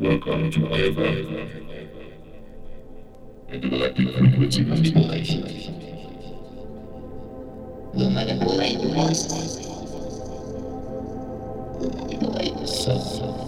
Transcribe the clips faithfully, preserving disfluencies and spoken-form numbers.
welcome to Eva, a galactic frequency manipulation. The manipulate the voices. The manipulate the soul.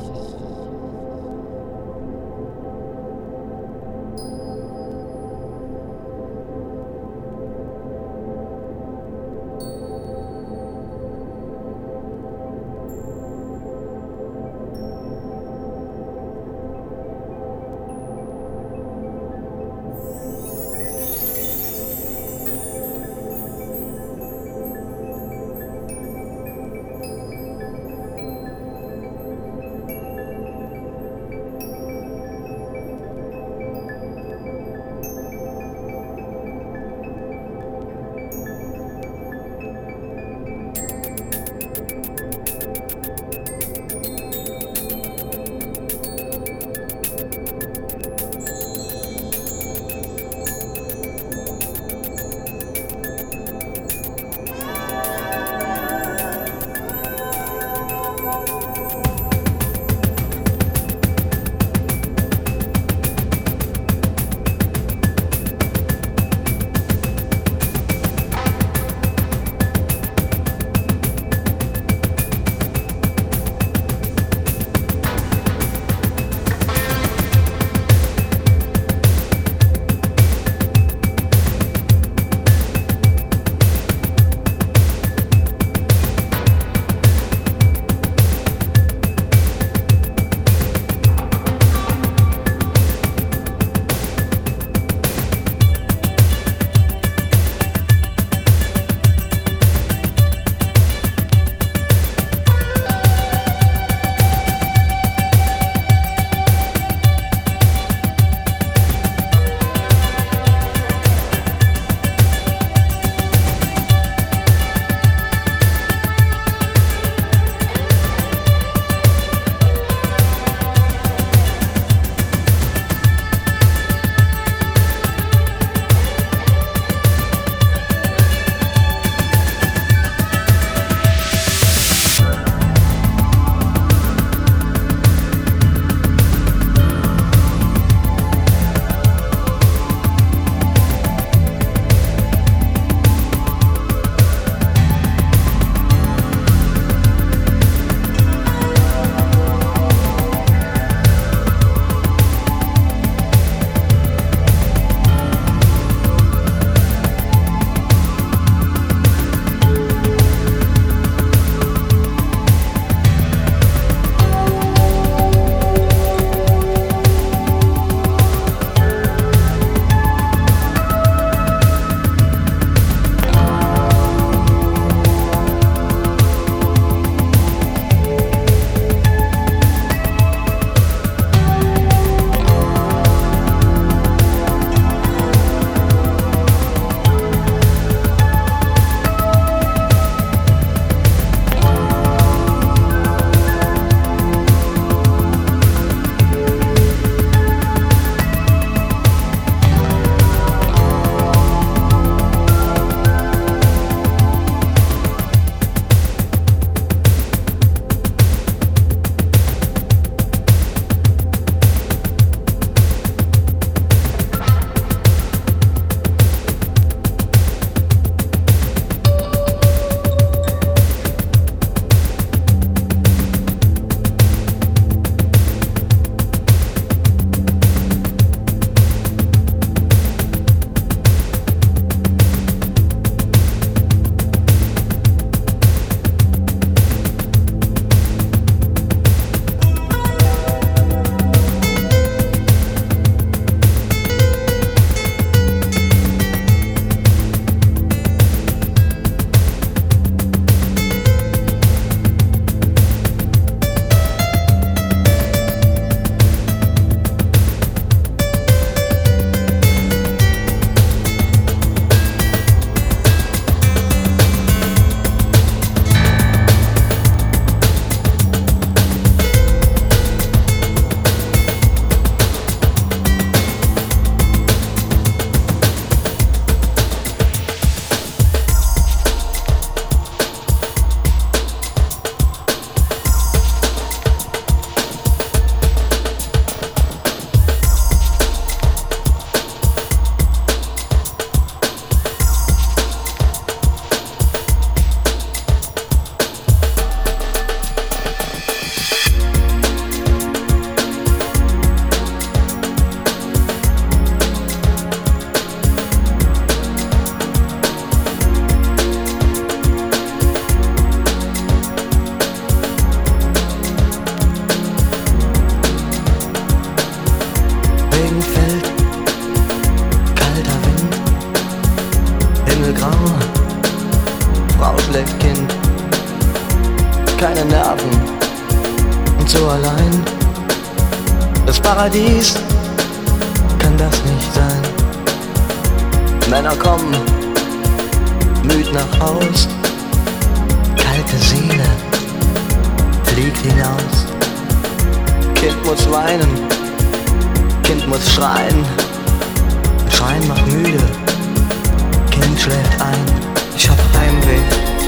Paradies kann das nicht sein. Männer kommen müd nach Haus, kalte Seele fliegt hinaus. Kind muss weinen, Kind muss schreien, Schreien macht müde, Kind schläft ein. Ich hab Heimweh,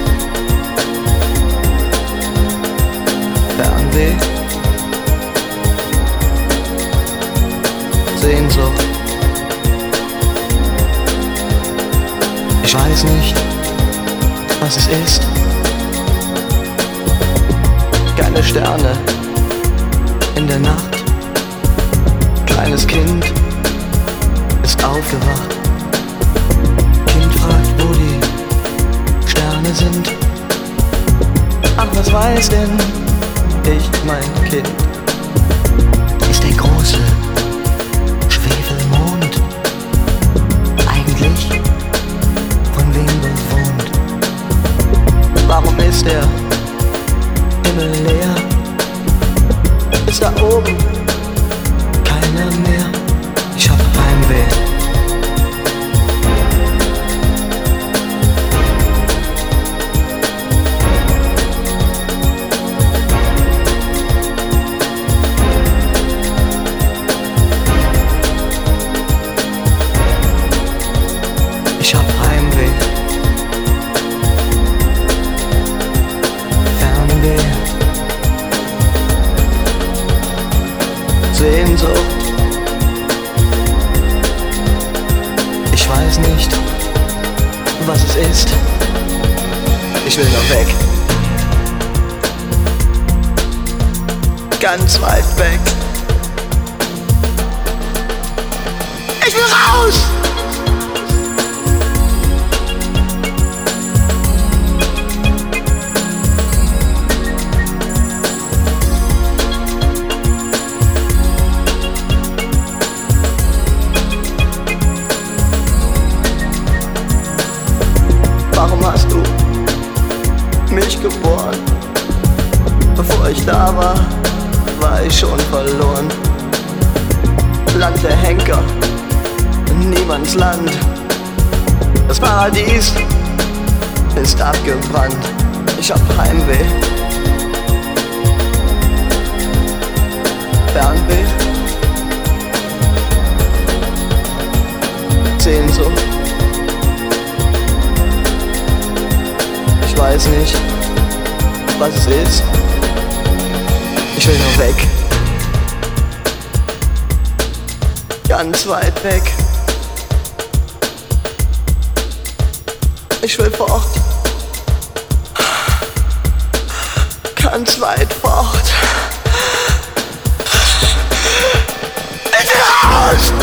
Fernweh, Sehnsucht. Ich weiß nicht, was es ist. Keine Sterne in der Nacht. Kleines Kind ist aufgewacht. Kind fragt, wo die Sterne sind. Ach, was weiß denn ich, mein Kind? Ist der große Schwefelmond eigentlich von wem bewohnt? Warum ist der Himmel leer? Ist da oben keiner mehr? Ich hab Heimweh. Ich hab Heimweh. Fernweh. Sehnsucht. Ich weiß nicht, was es ist. Ich will nur weg. Ganz weit weg. Ich will raus! Warum hast du mich geboren? Bevor ich da war, war ich schon verloren. Land der Henker, niemands Land. Das Paradies ist abgebrannt. Ich hab Heimweh, Fernweh, Sehnsucht. Ich weiß nicht, was es ist. Ich will nur weg. Ganz weit weg. Ich will fort. Ganz weit fort. Ich will raus!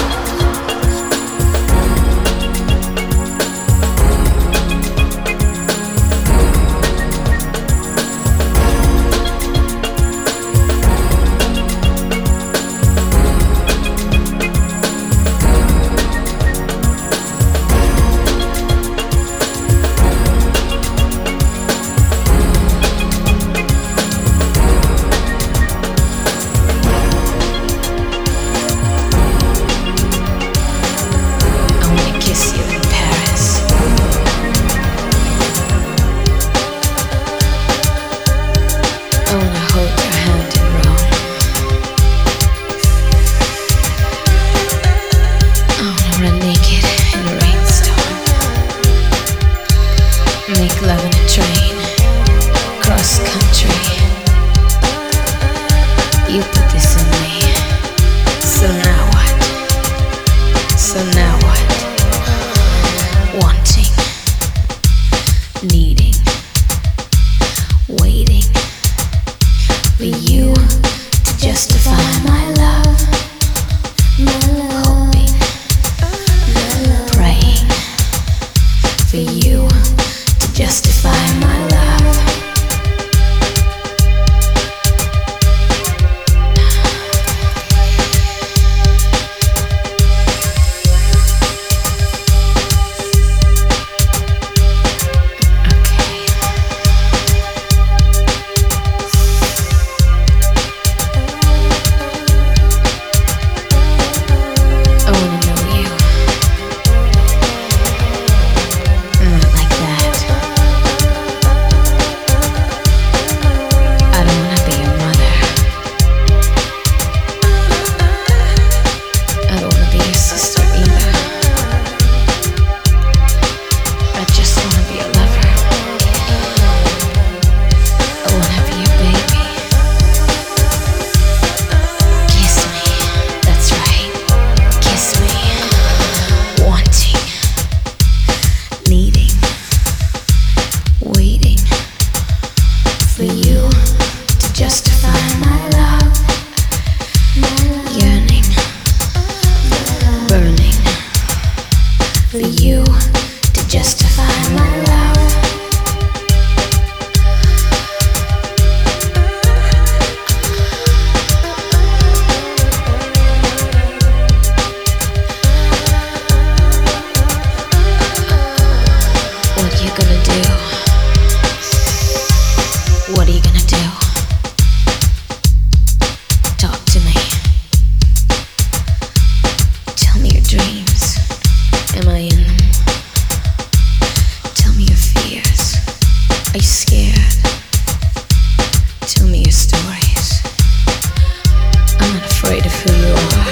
afraid of who you are.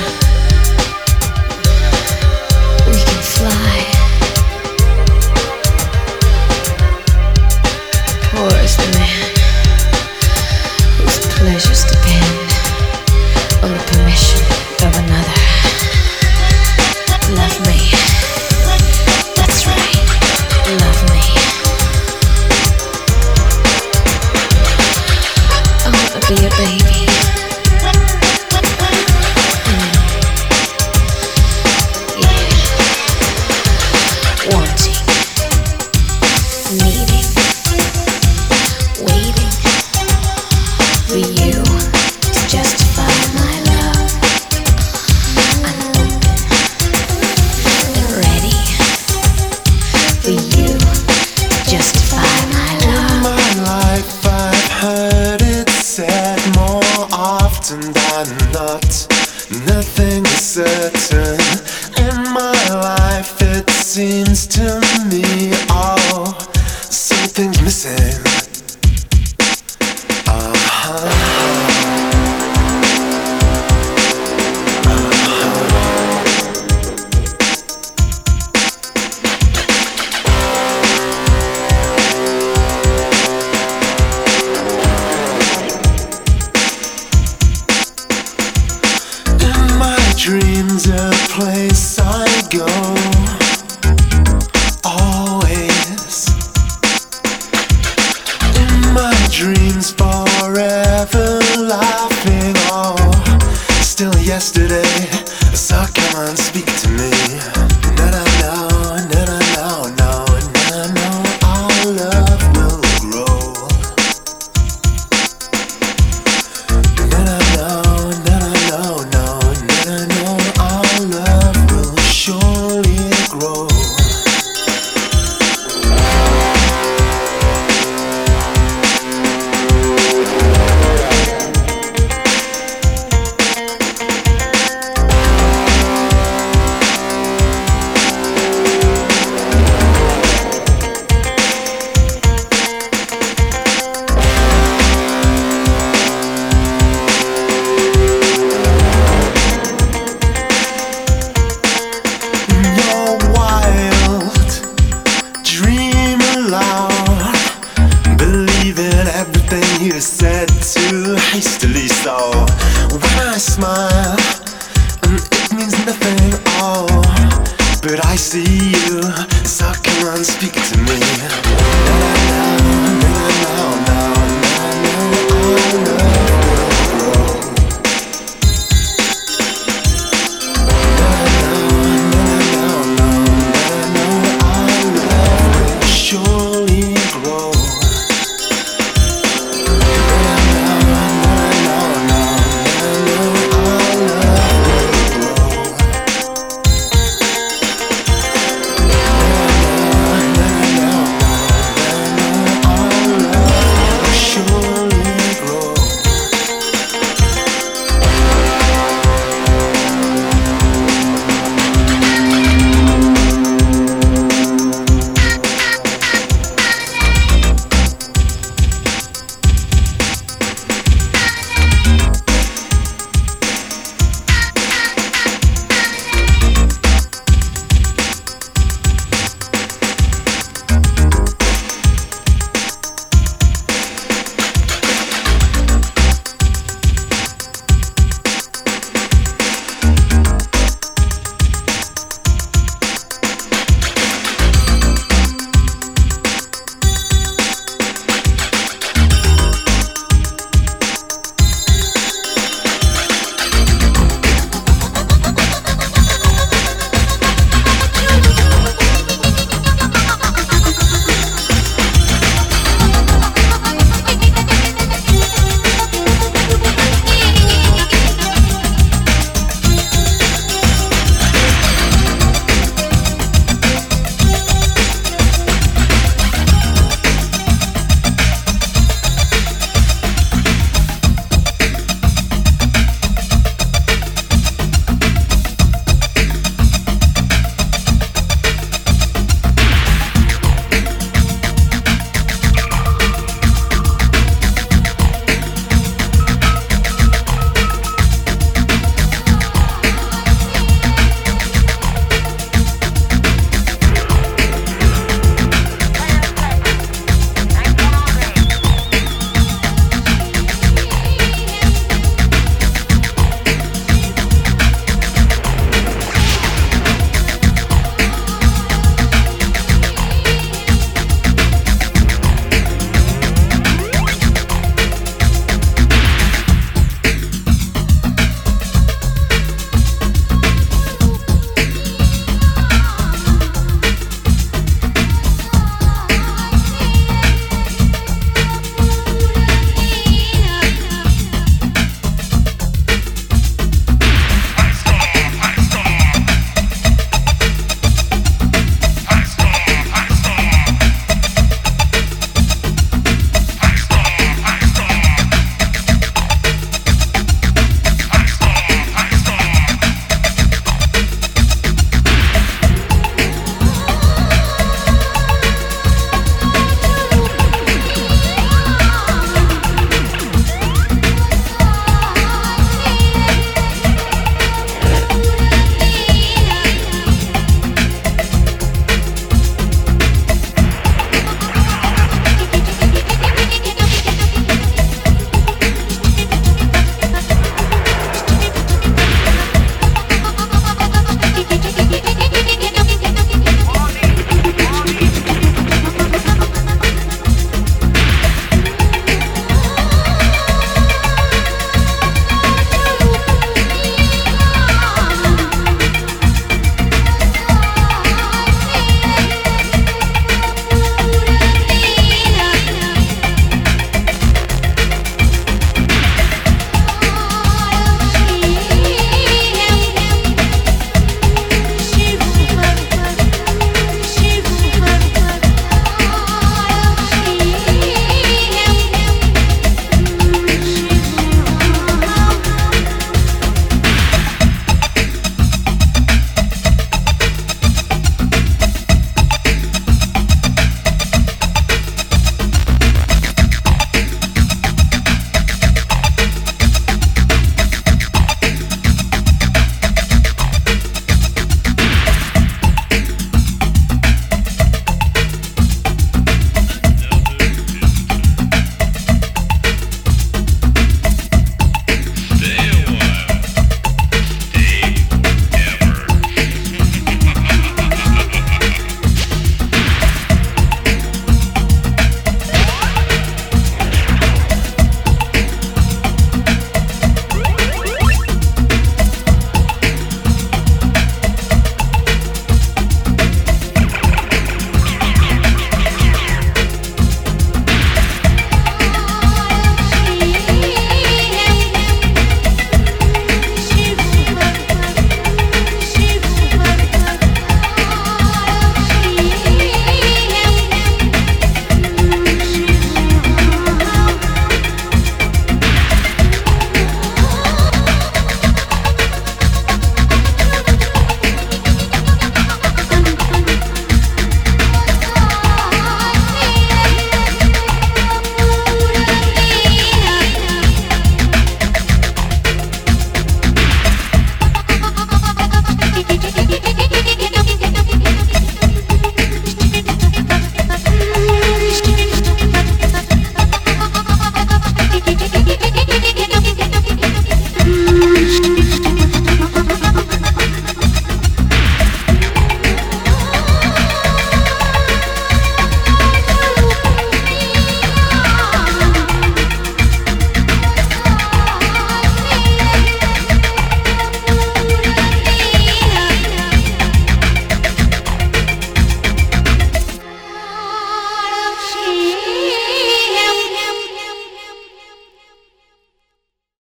We can fly. Poor is the man whose pleasures depend on the permission of another. Love me. That's right. Love me. I wanna be a baby. Mm. Yeah. Wanting, needing, waiting for you to justify my love. I'm open and ready for you to justify my love. In my life I've heard it said more often than not, nothing is certain. In my life it seems to me oh, something's missing. Dreams a place I go, always. In my dreams forever laughing, oh, still yesterday, so come on, speak to me.